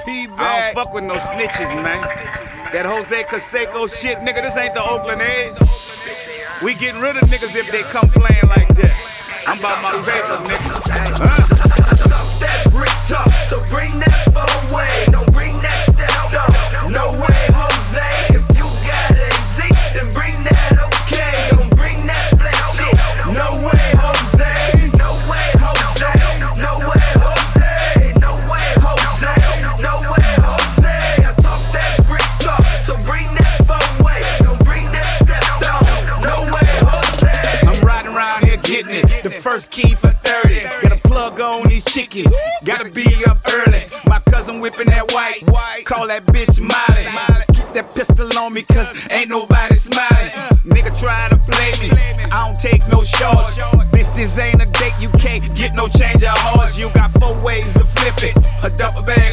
I don't fuck with no snitches, man. That Jose Canseco shit, nigga, this ain't the Oakland A's. We getting rid of niggas if they come playing like that. I'm about my paper, nigga. Talk that brick talk, so bring that phone away. Don't bring that step talk. No way, Jose. If you got AZ, then bring that okay. Don't bring that flat shit. No way, Jose. No way, Jose. No way, Jose. No way, Jose. No way, Jose. I talk that brick talk, so bring that phone away. Don't bring that step talk. No way, Jose. I'm riding around here getting it. The first key for 30. Got a plug on these chickens. Gotta be up early. My cousin whipping that white. Call that bitch Molly. Keep that pistol on me cause ain't nobody smiling. Nigga try to play me. I don't take no shorts. Bitch, this ain't a date. You can't get no change of horse. You got 4 ways to flip it. A duffel bag